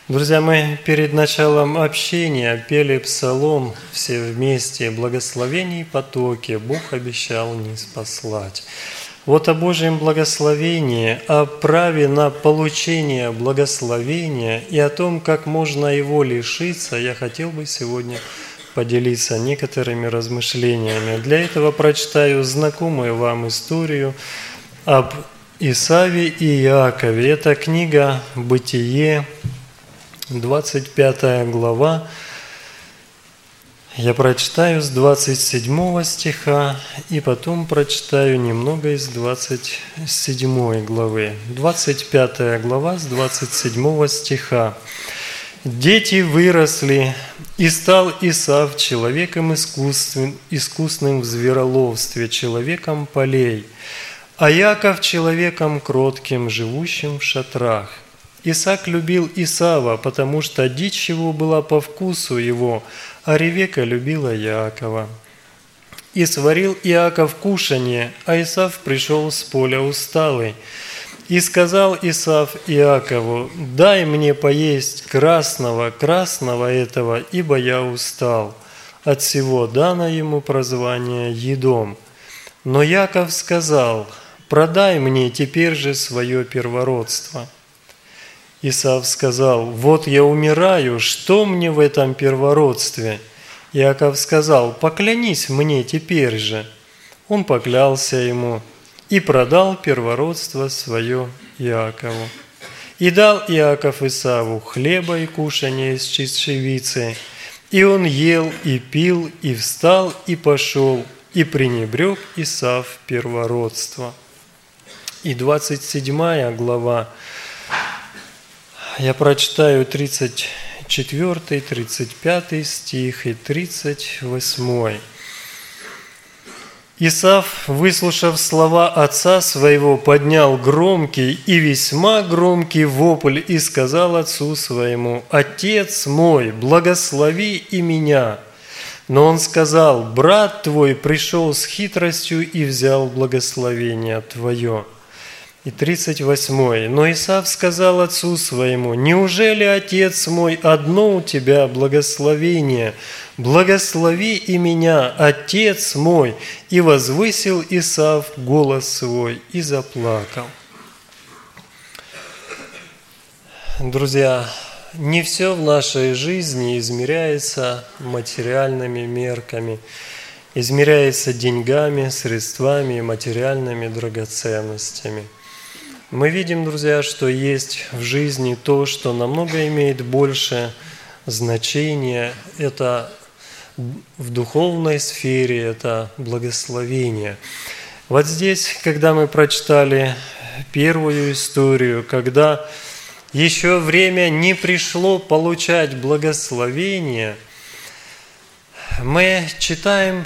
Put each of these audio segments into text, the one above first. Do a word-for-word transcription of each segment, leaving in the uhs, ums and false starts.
Друзья, мы перед началом общения пели псалом все вместе «Благословений потоки Бог обещал ниспослать». Вот о Божьем благословении, о праве на получение благословения и о том, как можно его лишиться, я хотел бы сегодня поделиться некоторыми размышлениями. Для этого прочитаю знакомую вам историю об Исаве и Иакове. Это книга «Бытие», двадцать пятая глава. Я прочитаю с двадцать седьмого стиха и потом прочитаю немного из двадцать седьмой главы. двадцать пятая глава с двадцать седьмого стиха. «Дети выросли, и стал Исав человеком искусным, искусным в звероловстве, человеком полей, а Иаков человеком кротким, живущим в шатрах. Исаак любил Исава, потому что дичь его была по вкусу его, а Ревека любила Иакова. И сварил Иаков кушанье, а Исав пришел с поля усталый. И сказал Исав Иакову: «Дай мне поесть красного, красного этого, ибо я устал». От всего дано ему прозвание Едом. Но Иаков сказал: «Продай мне теперь же свое первородство». Исав сказал: «Вот я умираю, что мне в этом первородстве?» Иаков сказал: «Поклянись мне теперь же». Он поклялся ему и продал первородство свое Иакову. И дал Иаков Исаву хлеба и кушанье из чечевицы, и он ел и пил, и встал, и пошел, и пренебрег Исав первородство. И двадцать седьмая глава, я прочитаю тридцать четвёртый, тридцать пятый стих и тридцать восьмой. Исав, выслушав слова отца своего, поднял громкий и весьма громкий вопль и сказал отцу своему: «Отец мой, благослови и меня». Но он сказал: «Брат твой пришел с хитростью и взял благословение твое». И тридцать восьмой. «Но Исав сказал отцу своему: неужели, отец мой, одно у тебя благословение? Благослови и меня, отец мой!» И возвысил Исав голос свой и заплакал. Друзья, не все в нашей жизни измеряется материальными мерками, измеряется деньгами, средствами и материальными драгоценностями. Мы видим, друзья, что есть в жизни то, что намного имеет больше значения. Это в духовной сфере, это благословение. Вот здесь, когда мы прочитали первую историю, когда еще время не пришло получать благословение, мы читаем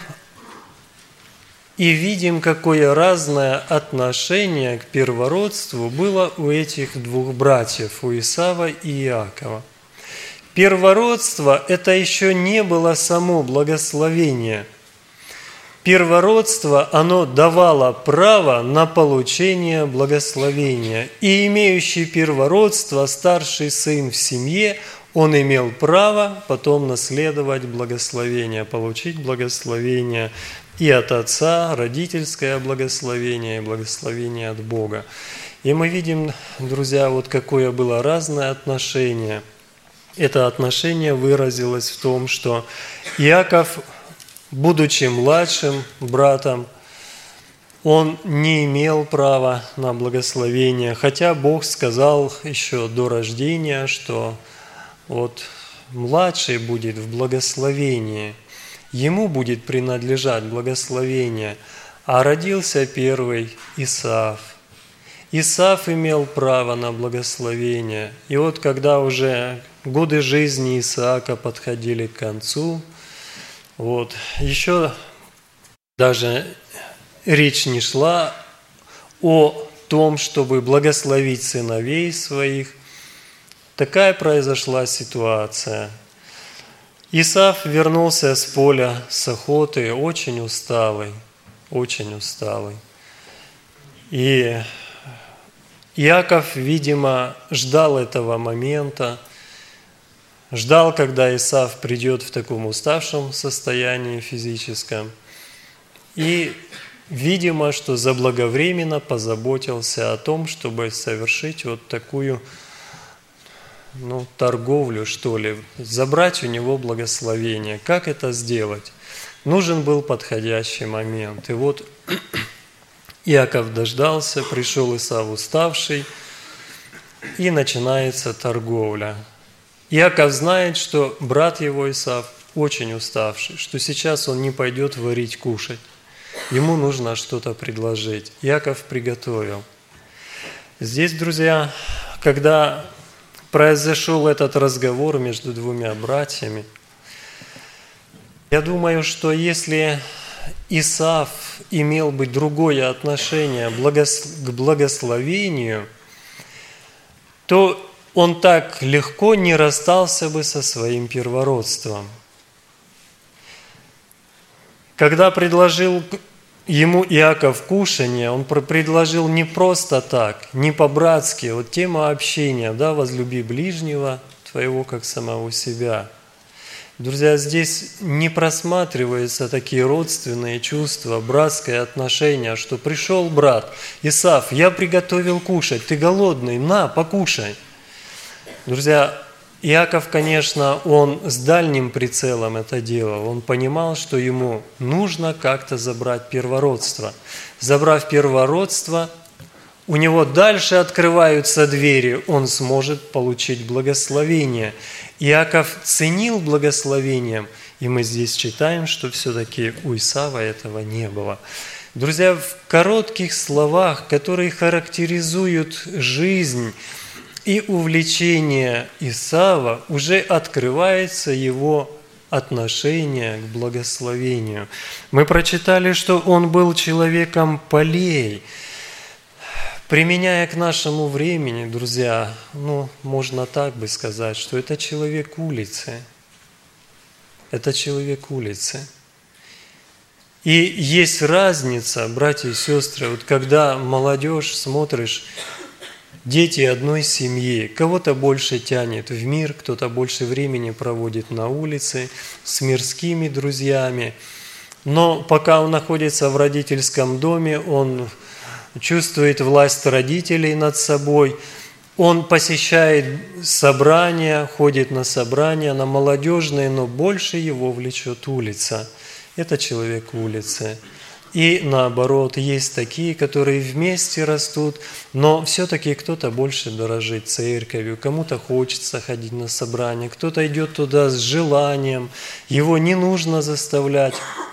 и видим, какое разное отношение к первородству было у этих двух братьев, у Исава и Иакова. Первородство – это еще не было само благословение. Первородство, оно давало право на получение благословения. И имеющий первородство, старший сын в семье, он имел право потом наследовать благословение, получить благословение и от отца, родительское благословение, и благословение от Бога. И мы видим, друзья, вот какое было разное отношение. Это отношение выразилось в том, что Иаков, будучи младшим братом, он не имел права на благословение, хотя Бог сказал еще до рождения, что вот младший будет в благословении, ему будет принадлежать благословение, а родился первый Исав. Исав имел право на благословение. И вот когда уже годы жизни Исаака подходили к концу, вот, еще даже речь не шла о том, чтобы благословить сыновей своих. Такая произошла ситуация. Исав вернулся с поля, с охоты, очень усталый, очень усталый. И Иаков, видимо, ждал этого момента, ждал, когда Исав придет в таком уставшем состоянии физическом. И, видимо, что заблаговременно позаботился о том, чтобы совершить вот такую, ну, торговлю, что ли, забрать у него благословение. Как это сделать? Нужен был подходящий момент. И вот Иаков дождался, пришел Исав уставший, и начинается торговля. Иаков знает, что брат его Исав очень уставший, что сейчас он не пойдет варить, кушать. Ему нужно что-то предложить. Иаков приготовил. Здесь, друзья, когда произошел этот разговор между двумя братьями, я думаю, что если Исав имел бы другое отношение к благословению, то он так легко не расстался бы со своим первородством. Когда предложил ему Иаков кушанье, он предложил не просто так, не по-братски, вот тема общения, да, возлюби ближнего твоего, как самого себя. Друзья, здесь не просматриваются такие родственные чувства, братское отношение, что пришел брат, Исав, я приготовил кушать, ты голодный, на, покушай. Друзья, Иаков, конечно, он с дальним прицелом это делал. Он понимал, что ему нужно как-то забрать первородство. Забрав первородство, у него дальше открываются двери, он сможет получить благословение. Иаков ценил благословением, и мы здесь читаем, что все-таки у Исава этого не было. Друзья, в коротких словах, которые характеризуют жизнь и увлечение Исава, уже открывается его отношение к благословению. Мы прочитали, что он был человеком полей. Применяя к нашему времени, друзья, ну, можно так бы сказать, что это человек улицы. Это человек улицы. И есть разница, братья и сестры, вот когда молодежь, смотришь, дети одной семьи, кого-то больше тянет в мир, кто-то больше времени проводит на улице с мирскими друзьями. Но пока он находится в родительском доме, он чувствует власть родителей над собой, он посещает собрания, ходит на собрания, на молодежные, но больше его влечет улица. Это человек улицы. И наоборот, есть такие, которые вместе растут, но все-таки кто-то больше дорожит церковью, кому-то хочется ходить на собрания, кто-то идет туда с желанием, его не нужно заставлять.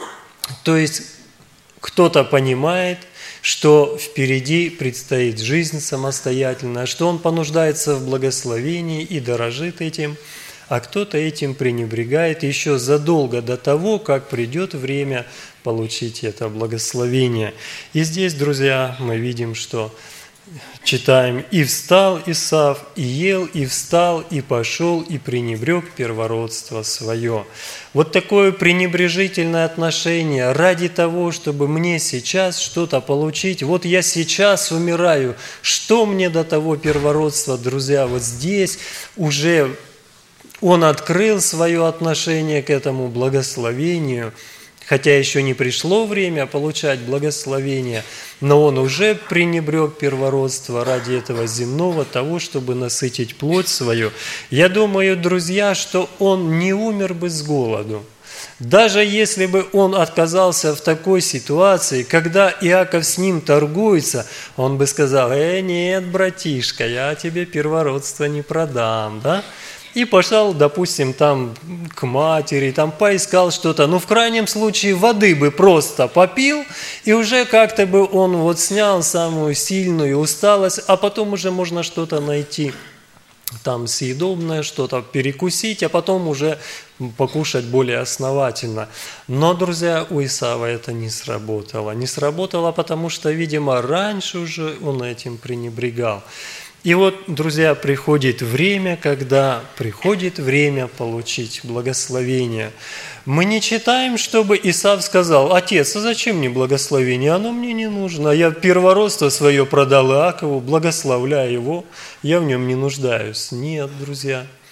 То есть кто-то понимает, что впереди предстоит жизнь самостоятельная, что он понуждается в благословении и дорожит этим, а кто-то этим пренебрегает еще задолго до того, как придет время получить это благословение. И здесь, друзья, мы видим, что читаем: «И встал Исав, и ел, и встал, и пошел, и пренебрег первородство свое». Вот такое пренебрежительное отношение ради того, чтобы мне сейчас что-то получить. Вот я сейчас умираю, что мне до того первородства, друзья? Вот здесь уже он открыл свое отношение к этому благословению, хотя еще не пришло время получать благословение, но он уже пренебрег первородство ради этого земного, того, чтобы насытить плоть свою. Я думаю, друзья, что он не умер бы с голоду. Даже если бы он отказался в такой ситуации, когда Иаков с ним торгуется, он бы сказал: «Э, нет, братишка, я тебе первородство не продам», да? И пошел, допустим, там к матери, там поискал что-то. Ну, в крайнем случае, воды бы просто попил, и уже как-то бы он вот снял самую сильную усталость, а потом уже можно что-то найти там съедобное, что-то перекусить, а потом уже покушать более основательно. Но, друзья, у Исава это не сработало. Не сработало, потому что, видимо, раньше уже он этим пренебрегал. И вот, друзья, приходит время, когда приходит время получить благословение. Мы не читаем, чтобы Исав сказал: «Отец, а зачем мне благословение? Оно мне не нужно. Я первородство свое продал Иакову, благословляю его, я в нем не нуждаюсь». Нет, друзья.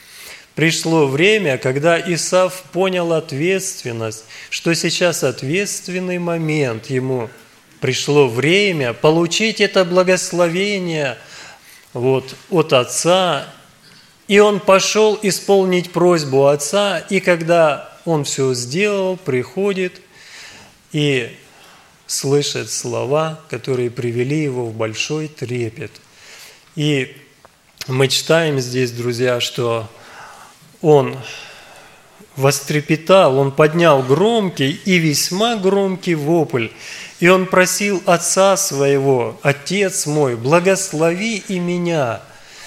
пришло время, когда Исав понял ответственность, что сейчас ответственный момент ему. Пришло время получить это благословение вот, от отца. И он пошел исполнить просьбу отца, и когда он все сделал, приходит и слышит слова, которые привели его в большой трепет. И мы читаем здесь, друзья, что он вострепетал, он поднял громкий и весьма громкий вопль, и он просил отца своего: «Отец мой, благослови и меня».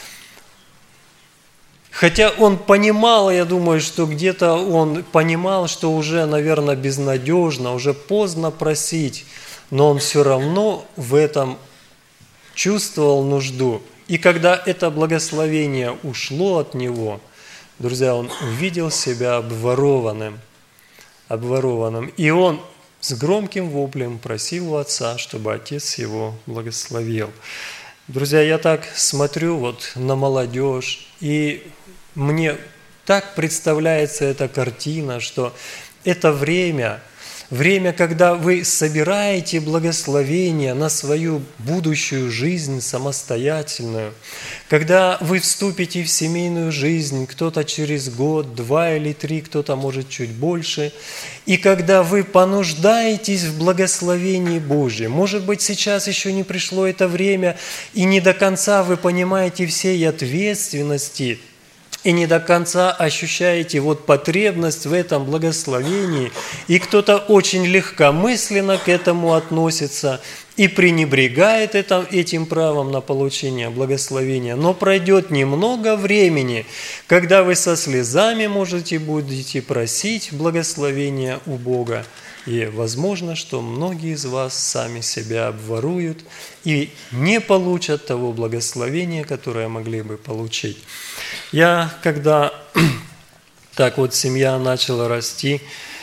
Хотя он понимал, я думаю, что где-то он понимал, что уже, наверное, безнадежно, уже поздно просить, но он все равно в этом чувствовал нужду. И когда это благословение ушло от него, друзья, он увидел себя обворованным, обворованным. И он с громким воплем просил у отца, чтобы отец его благословил. Друзья, я так смотрю вот на молодежь, и мне так представляется эта картина, что это время, время, когда вы собираете благословение на свою будущую жизнь самостоятельную, когда вы вступите в семейную жизнь, кто-то через год, два или три, кто-то может чуть больше, и когда вы понуждаетесь в благословении Божьем. Может быть, сейчас еще не пришло это время, и не до конца вы понимаете всей ответственности, и не до конца ощущаете вот потребность в этом благословении, и кто-то очень легкомысленно к этому относится и пренебрегает это, этим правом на получение благословения. Но пройдет немного времени, когда вы со слезами можете будете просить благословения у Бога. И возможно, что многие из вас сами себя обворуют и не получат того благословения, которое могли бы получить. Я, когда так вот семья начала расти,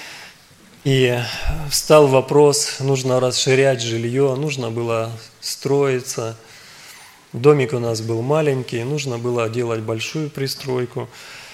и встал вопрос, нужно расширять жилье, нужно было строиться. Домик у нас был маленький, нужно было делать большую пристройку.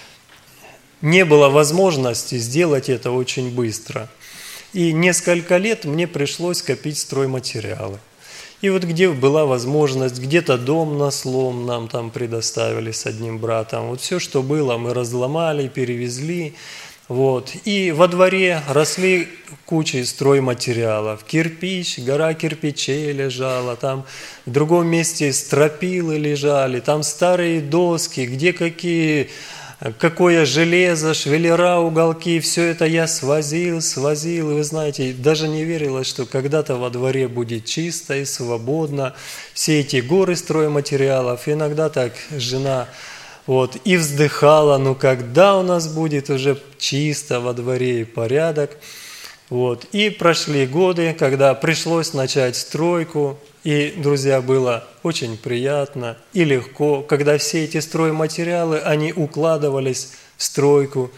Не было возможности сделать это очень быстро. И несколько лет мне пришлось копить стройматериалы. И вот где была возможность, где-то дом на слом нам там предоставили с одним братом. Вот все, что было, мы разломали, перевезли. Вот. И во дворе росли кучи стройматериалов. Кирпич, гора кирпичей лежала, там в другом месте стропилы лежали, там старые доски, где какие... Какое железо, швеллера, уголки, все это я свозил, свозил. И вы знаете, даже не верилось, что когда-то во дворе будет чисто и свободно. Все эти горы стройматериалов. Иногда так жена вот, и вздыхала, ну когда у нас будет уже чисто во дворе и порядок. Вот. И прошли годы, когда пришлось начать стройку. И, друзья, было очень приятно и легко, когда все эти стройматериалы, они укладывались в стройку.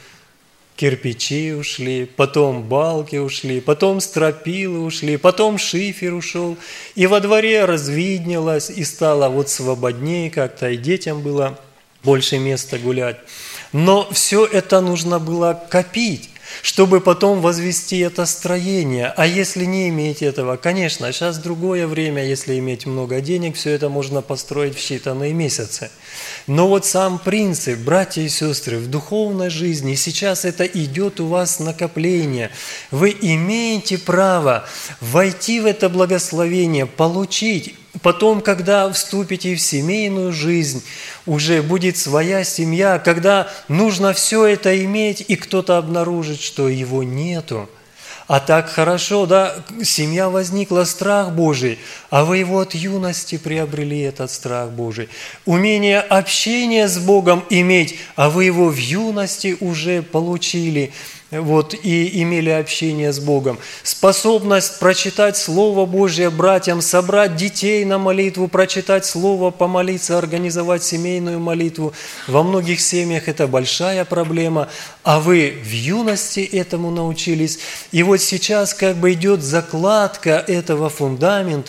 Кирпичи ушли, потом балки ушли, потом стропилы ушли, потом шифер ушел. И во дворе развиднелось, и стало вот свободнее как-то, и детям было больше места гулять. Но все это нужно было копить, чтобы потом возвести это строение. А если не иметь этого, конечно, сейчас другое время, если иметь много денег, все это можно построить в считанные месяцы. Но вот сам принцип, братья и сестры, в духовной жизни, сейчас это идет у вас накопление. Вы имеете право войти в это благословение, получить. Потом, когда вступите в семейную жизнь, уже будет своя семья, когда нужно все это иметь, и кто-то обнаружит, что его нету. А так хорошо, да, семья возникла, страх Божий, а вы его от юности приобрели, этот страх Божий. Умение общения с Богом иметь, а вы его в юности уже получили. Вот, и имели общение с Богом. Способность прочитать Слово Божье братьям, собрать детей на молитву, прочитать Слово, помолиться, организовать семейную молитву. Во многих семьях это большая проблема, а вы в юности этому научились. И вот сейчас как бы идет закладка этого фундамента,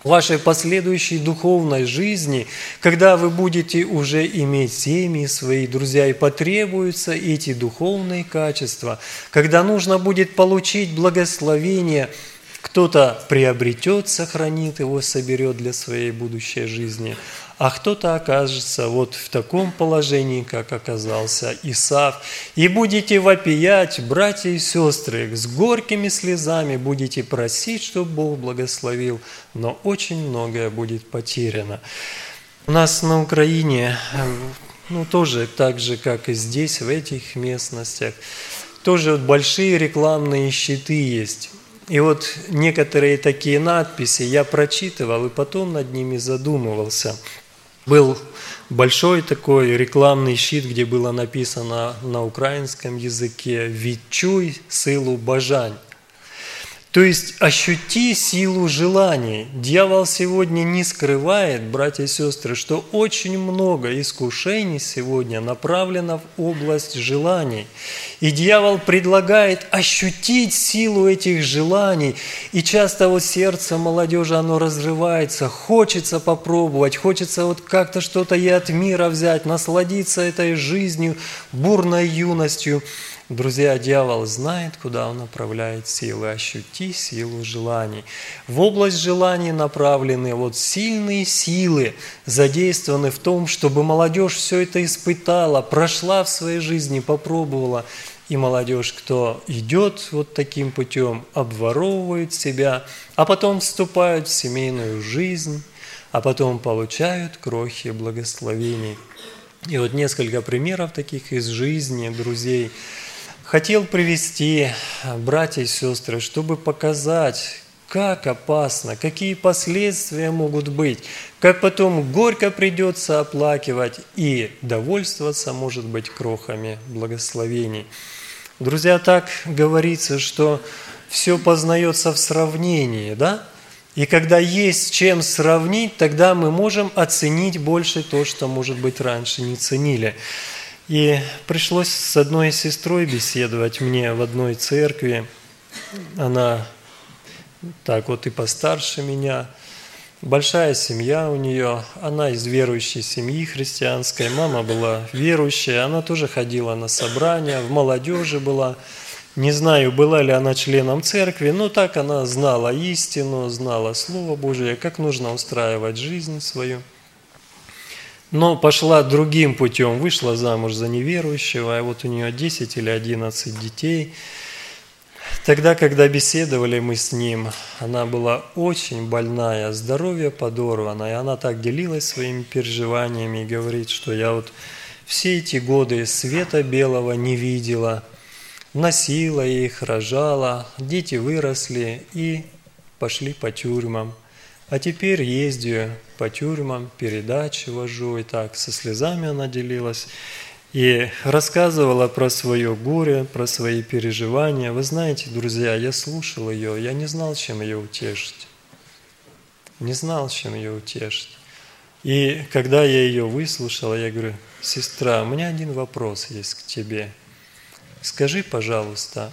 в вашей последующей духовной жизни, когда вы будете уже иметь семьи свои, друзья, и потребуются эти духовные качества, когда нужно будет получить благословение, кто-то приобретет, сохранит его, соберет для своей будущей жизни, а кто-то окажется вот в таком положении, как оказался Исав. И будете вопиять, братья и сестры, с горькими слезами будете просить, чтобы Бог благословил, но очень многое будет потеряно. У нас на Украине, ну тоже так же, как и здесь, в этих местностях, тоже вот большие рекламные щиты есть. И вот некоторые такие надписи я прочитывал и потом над ними задумывался. Был большой такой рекламный щит, где было написано на украинском языке «Відчуй силу бажань». То есть ощути силу желаний. Дьявол сегодня не скрывает, братья и сестры, что очень много искушений сегодня направлено в область желаний. И дьявол предлагает ощутить силу этих желаний. И часто вот сердце молодежи, оно разрывается, хочется попробовать, хочется вот как-то что-то и от мира взять, насладиться этой жизнью, бурной юностью. Друзья, дьявол знает, куда он направляет силы. Ощути силу желаний. В область желаний направлены вот сильные силы, задействованы в том, чтобы молодежь все это испытала, прошла в своей жизни, попробовала. И молодежь, кто идет вот таким путем, обворовывает себя, а потом вступают в семейную жизнь, а потом получают крохи благословений. И вот несколько примеров таких из жизни друзей хотел привести, братья и сестры, чтобы показать, как опасно, какие последствия могут быть, как потом горько придется оплакивать и довольствоваться, может быть, крохами благословений. Друзья, так говорится, что все познается в сравнении, да? И когда есть с чем сравнить, тогда мы можем оценить больше то, что, может быть, раньше не ценили. И пришлось с одной сестрой беседовать мне в одной церкви. Она так вот и постарше меня. Большая семья у нее. Она из верующей семьи христианской. Мама была верующая. Она тоже ходила на собрания, в молодежи была. Не знаю, была ли она членом церкви, но так она знала истину, знала Слово Божие, как нужно устраивать жизнь свою. Но пошла другим путем, вышла замуж за неверующего, а вот у нее десять или одиннадцать детей. Тогда, когда беседовали мы с ним, она была очень больная, здоровье подорвано, и она так делилась своими переживаниями и говорит, что я вот все эти годы света белого не видела, носила их, рожала, дети выросли и пошли по тюрьмам. А теперь ездю по тюрьмам, передачи вожу, и так со слезами она делилась. И рассказывала про свое горе, про свои переживания. Вы знаете, друзья, я слушал ее, я не знал, чем ее утешить. Не знал, чем ее утешить. И когда я ее выслушал, я говорю: сестра, у меня один вопрос есть к тебе. Скажи, пожалуйста,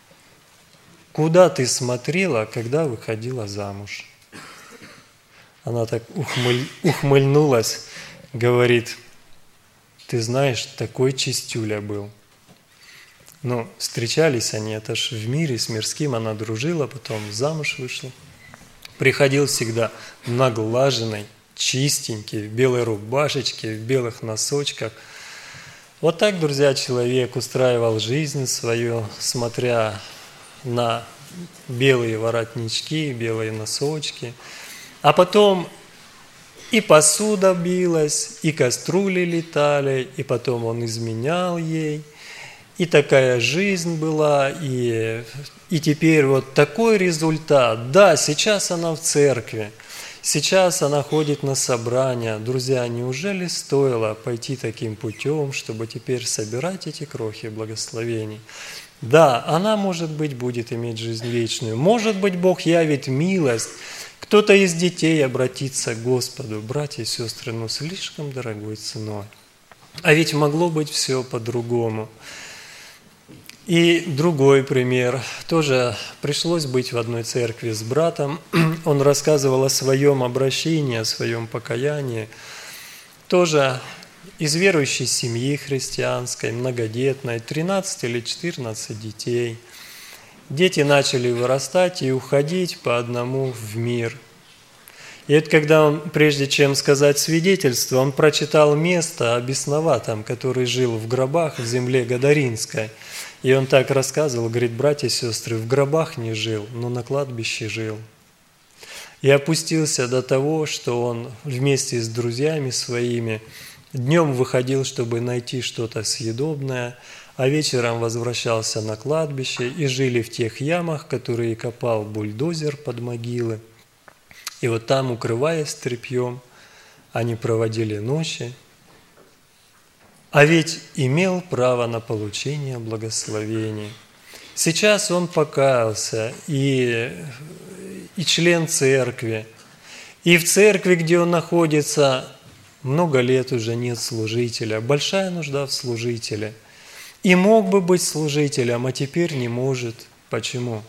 куда ты смотрела, когда выходила замуж? Она так ухмыль, ухмыльнулась, говорит: ты знаешь, такой чистюля был. Ну, встречались они, это ж в мире, с мирским она дружила, потом замуж вышла. Приходил всегда наглаженный, чистенький, в белой рубашечке, в белых носочках. Вот так, друзья, человек устраивал жизнь свою, смотря на белые воротнички, белые носочки. А потом и посуда билась, и кастрюли летали, и потом он изменял ей. И такая жизнь была, и, и теперь вот такой результат. Да, сейчас она в церкви, сейчас она ходит на собрания. Друзья, неужели стоило пойти таким путем, чтобы теперь собирать эти крохи благословений? Да, она, может быть, будет иметь жизнь вечную. Может быть, Бог явит милость. Кто-то из детей обратится к Господу. Братья и сестры, ну слишком дорогой ценой. А ведь могло быть все по-другому. И другой пример. Тоже пришлось быть в одной церкви с братом. Он рассказывал о своем обращении, о своем покаянии. Тоже из верующей семьи христианской, многодетной, тринадцать или четырнадцать детей. Дети начали вырастать и уходить по одному в мир. И это когда он, прежде чем сказать свидетельство, он прочитал место о бесноватом, который жил в гробах в земле Гадаринской. И он так рассказывал, говорит: братья и сестры, в гробах не жил, но на кладбище жил. И опустился до того, что он вместе с друзьями своими днем выходил, чтобы найти что-то съедобное, а вечером возвращался на кладбище и жили в тех ямах, которые копал бульдозер под могилы. И вот там, укрываясь тряпьем, они проводили ночи. А ведь имел право на получение благословений. Сейчас он покаялся, и, и член церкви, и в церкви, где он находится, много лет уже нет служителя, большая нужда в служителе. И мог бы быть служителем, а теперь не может. Почему?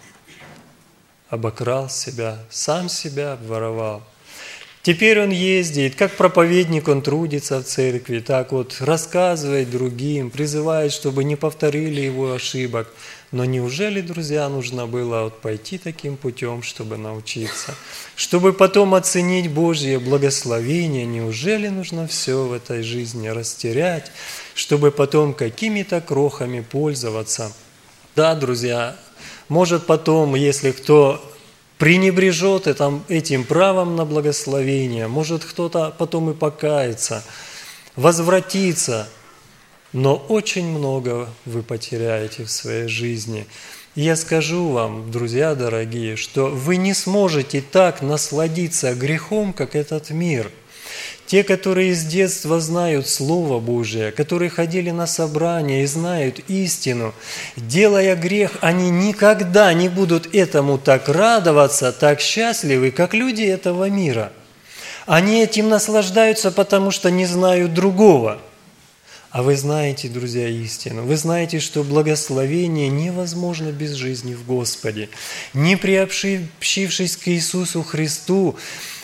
Обокрал себя, сам себя обворовал. Теперь он ездит, как проповедник, он трудится в церкви, так вот рассказывает другим, призывает, чтобы не повторили его ошибок. Но неужели, друзья, нужно было вот пойти таким путем, чтобы научиться? Чтобы потом оценить Божье благословение, неужели нужно все в этой жизни растерять, чтобы потом какими-то крохами пользоваться? Да, друзья, может потом, если кто пренебрежет этим правом на благословение, может кто-то потом и покается, возвратится, но очень много вы потеряете в своей жизни. И я скажу вам, друзья дорогие, что вы не сможете так насладиться грехом, как этот мир. Те, которые с детства знают Слово Божие, которые ходили на собрания и знают истину, делая грех, они никогда не будут этому так радоваться, так счастливы, как люди этого мира. Они этим наслаждаются, потому что не знают другого. А вы знаете, друзья, истину. Вы знаете, что благословение невозможно без жизни в Господе. Не приобщившись к Иисусу Христу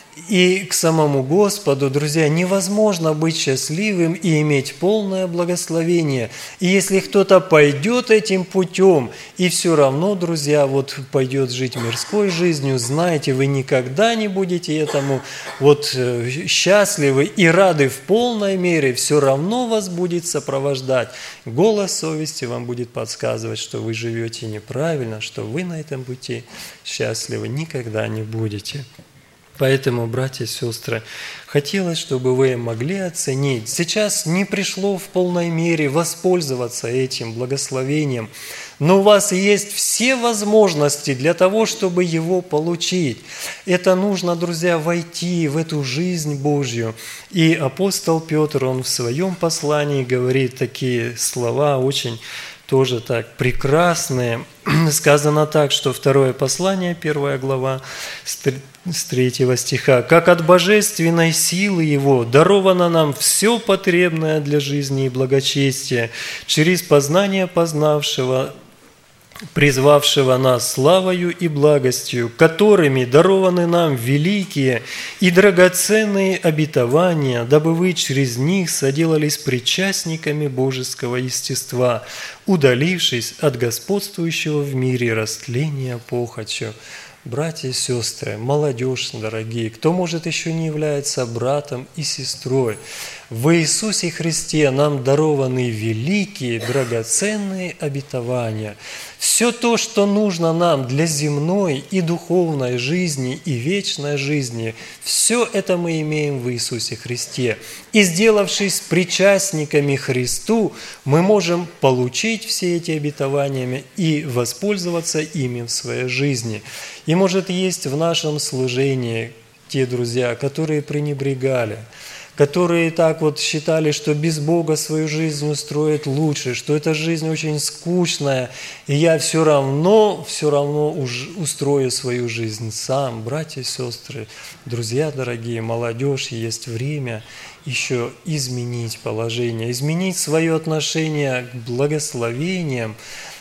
и к самому Господу, друзья, невозможно быть счастливым и иметь полное благословение. И если кто-то пойдет этим путем и все равно, друзья, вот пойдет жить мирской жизнью, знаете, вы никогда не будете этому вот счастливы и рады в полной мере, все равно вас будет сопровождать. Голос совести вам будет подсказывать, что вы живете неправильно, что вы на этом пути счастливы никогда не будете. Поэтому, братья и сестры, хотелось, чтобы вы могли оценить. Сейчас не пришло в полной мере воспользоваться этим благословением, но у вас есть все возможности для того, чтобы его получить. Это нужно, друзья, войти в эту жизнь Божью. И апостол Петр, он в своем послании говорит такие слова, очень тоже так прекрасные. Сказано так, что второе послание, первая глава, с третьего стиха. «Как от божественной силы Его даровано нам все потребное для жизни и благочестия, через познание познавшего, призвавшего нас славою и благостью, которыми дарованы нам великие и драгоценные обетования, дабы вы через них соделались причастниками божеского естества, удалившись от господствующего в мире растления похотью». Братья и сестры, молодежь, дорогие, кто, может, еще не является братом и сестрой, в Иисусе Христе нам дарованы великие, драгоценные обетования. Все то, что нужно нам для земной и духовной жизни и вечной жизни, все это мы имеем в Иисусе Христе. И, сделавшись причастниками Христу, мы можем получить все эти обетования и воспользоваться ими в своей жизни. И, может, есть в нашем служении те друзья, которые пренебрегали, которые так вот считали, что без Бога свою жизнь устроить лучше, что эта жизнь очень скучная, и я все равно, все равно уж устрою свою жизнь сам. Братья и сестры, друзья дорогие, молодежь, есть время еще изменить положение, изменить свое отношение к благословениям,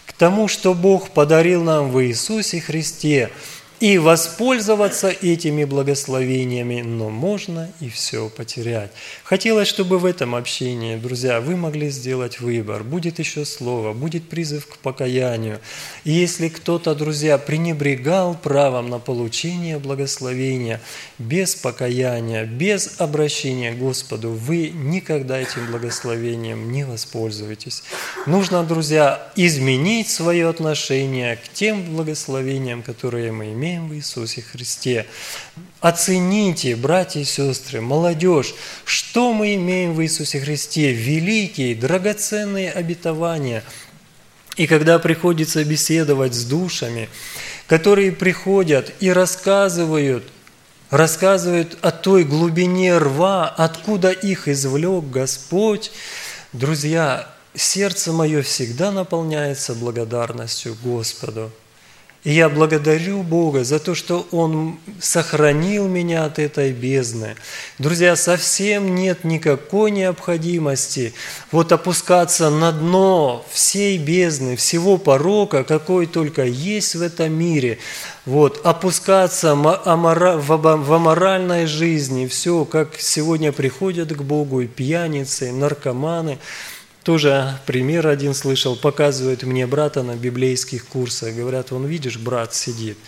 к тому, что Бог подарил нам в Иисусе Христе, и воспользоваться этими благословениями, но можно и все потерять. Хотелось, чтобы в этом общении, друзья, вы могли сделать выбор. Будет еще слово, будет призыв к покаянию. И если кто-то, друзья, пренебрегал правом на получение благословения без покаяния, без обращения к Господу, вы никогда этим благословением не воспользуетесь. Нужно, друзья, изменить свое отношение к тем благословениям, которые мы имеем в Иисусе Христе. Оцените, братья и сестры, молодежь, что мы имеем в Иисусе Христе, великие, драгоценные обетования. И когда приходится беседовать с душами, которые приходят и рассказывают, рассказывают о той глубине рва, откуда их извлек Господь, друзья, сердце мое всегда наполняется благодарностью Господу. И я благодарю Бога за то, что Он сохранил меня от этой бездны. Друзья, совсем нет никакой необходимости вот опускаться на дно всей бездны, всего порока, какой только есть в этом мире. Вот, опускаться в аморальной жизни, все, как сегодня приходят к Богу и пьяницы, и наркоманы. Тоже пример один слышал, показывают мне брата на библейских курсах. Говорят, вон видишь, брат сидит.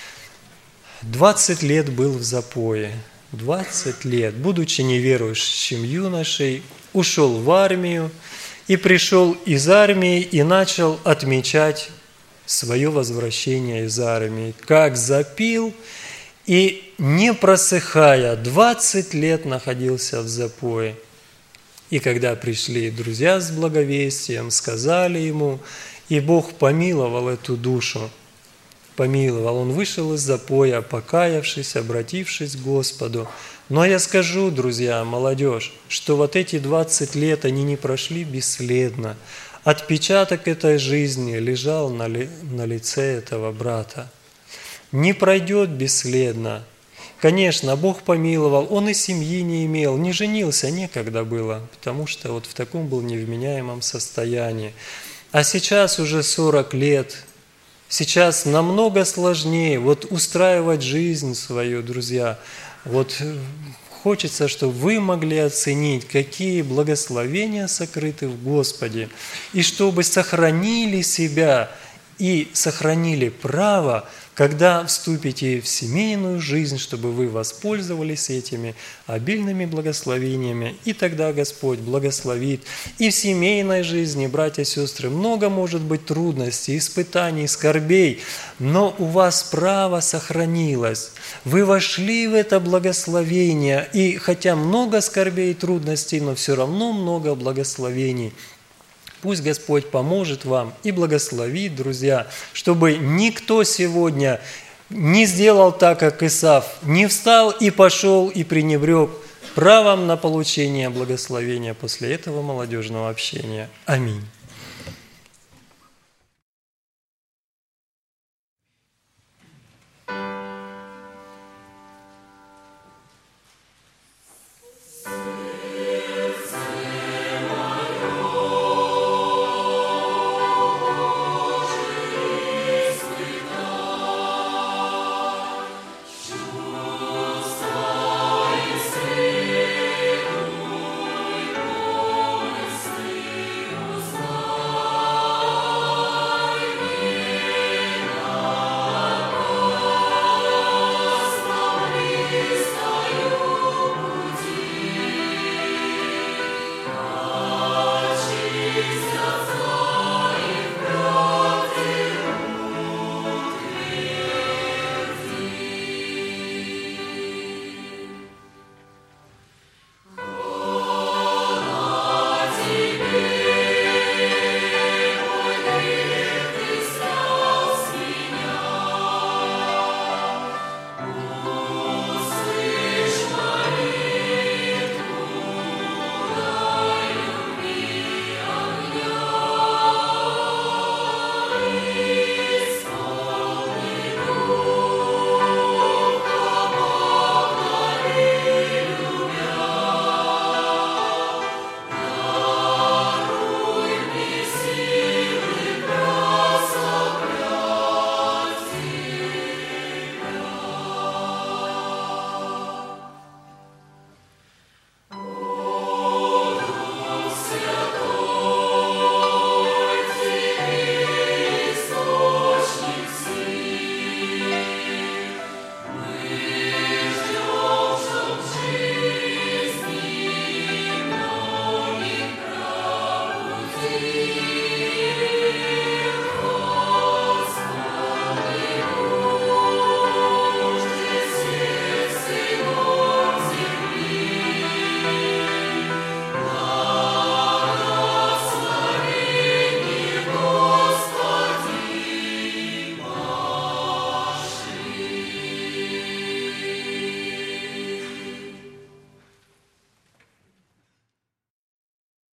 двадцать лет был в запое. двадцать лет, будучи неверующим юношей, ушел в армию и пришел из армии и начал отмечать свое возвращение из армии. Как запил и, не просыхая, двадцать лет находился в запое. И когда пришли друзья с благовестием, сказали ему, и Бог помиловал эту душу, помиловал. Он вышел из запоя, покаявшись, обратившись к Господу. Но я скажу, друзья, молодежь, что вот эти двадцать лет, они не прошли бесследно. Отпечаток этой жизни лежал на, ли, на лице этого брата. Не пройдет бесследно. Конечно, Бог помиловал, он и семьи не имел, не женился, некогда было, потому что вот в таком был невменяемом состоянии. А сейчас уже сорок лет, сейчас намного сложнее вот устраивать жизнь свою, друзья. Вот хочется, чтобы вы могли оценить, какие благословения сокрыты в Господе, и чтобы сохранили себя и сохранили право, когда вступите в семейную жизнь, чтобы вы воспользовались этими обильными благословениями, и тогда Господь благословит. И в семейной жизни, братья и сестры, много может быть трудностей, испытаний, скорбей, но у вас право сохранилось. Вы вошли в это благословение, и хотя много скорбей и трудностей, но все равно много благословений. Пусть Господь поможет вам и благословит, друзья, чтобы никто сегодня не сделал так, как Исав, не встал и пошел и пренебрег правом на получение благословения после этого молодежного общения. Аминь.